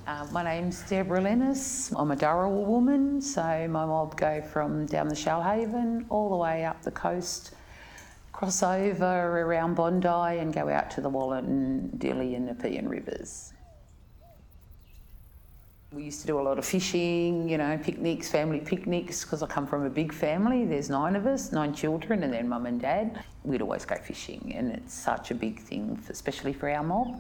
My name's Deborah Lennis. I'm a Dharawal woman, so my mob go from down the Shoalhaven all the way up the coast, cross over around Bondi and go out to the Wallen, Dilly and Nepean rivers. We used to do a lot of fishing, picnics, family picnics, because I come from a big family. There's 9 of us, 9 children, and then mum and dad. We'd always go fishing, and it's such a big thing, especially for our mob.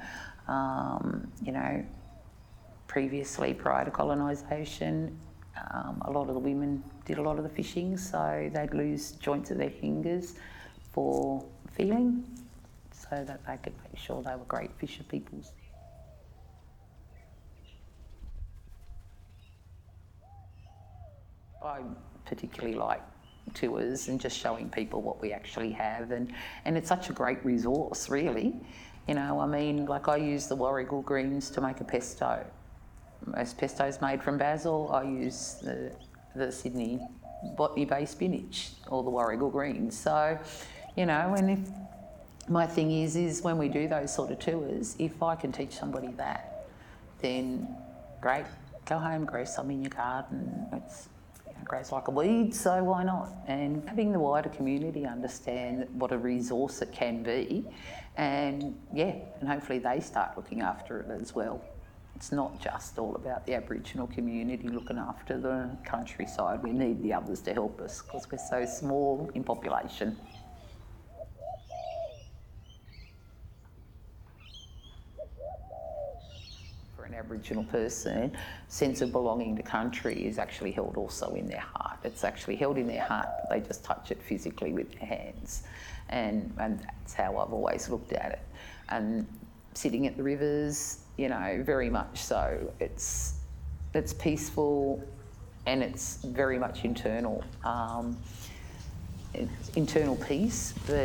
Previously, prior to colonisation, a lot of the women did a lot of the fishing, so they'd lose joints of their fingers for feeling, so that they could make sure they were great fisher peoples. I particularly like tours and just showing people what we actually have, and it's such a great resource, really. I use the Warragul greens to make a pesto. Most pesto's made from basil. I use the Sydney Botany Bay spinach or the Warragul greens. So, and if my thing is when we do those sort of tours, if I can teach somebody that, then great, go home, grow some in your garden. It's grows like a weed, so why not? And having the wider community understand what a resource it can be, and hopefully they start looking after it as well. It's not just all about the Aboriginal community looking after the countryside. We need the others to help us because we're so small in population. For an Aboriginal person, sense of belonging to country is actually held also in their heart. It's actually held in their heart, but they just touch it physically with their hands. And that's how I've always looked at it. And sitting at the rivers, very much so. It's peaceful and it's very much internal. It's internal peace, but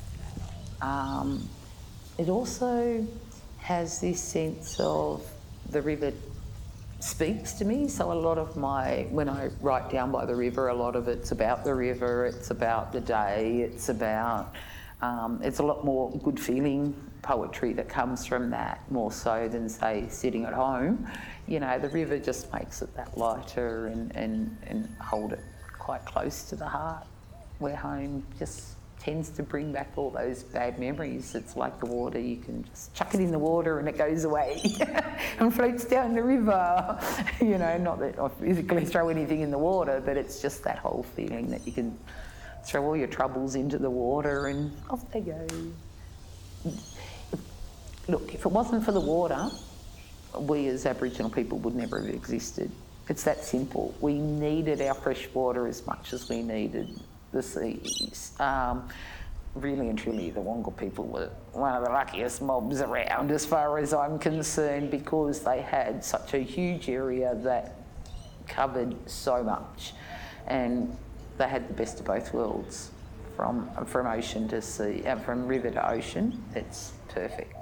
it also has this sense of the river speaks to me. So a lot of when I write down by the river, a lot of it's about the river, it's about the day, it's about, it's a lot more good feeling poetry that comes from that, more so than, say, sitting at home. The river just makes it that lighter and hold it quite close to the heart, where home just tends to bring back all those bad memories. It's like the water, you can just chuck it in the water and it goes away and floats down the river. Not that I physically throw anything in the water, but it's just that whole feeling that you can throw all your troubles into the water and off they go. Look, if it wasn't for the water, we as Aboriginal people would never have existed. It's that simple. We needed our fresh water as much as we needed the seas. Really and truly, the Wangal people were one of the luckiest mobs around as far as I'm concerned, because they had such a huge area that covered so much, and they had the best of both worlds, from ocean to sea, from river to ocean. It's perfect.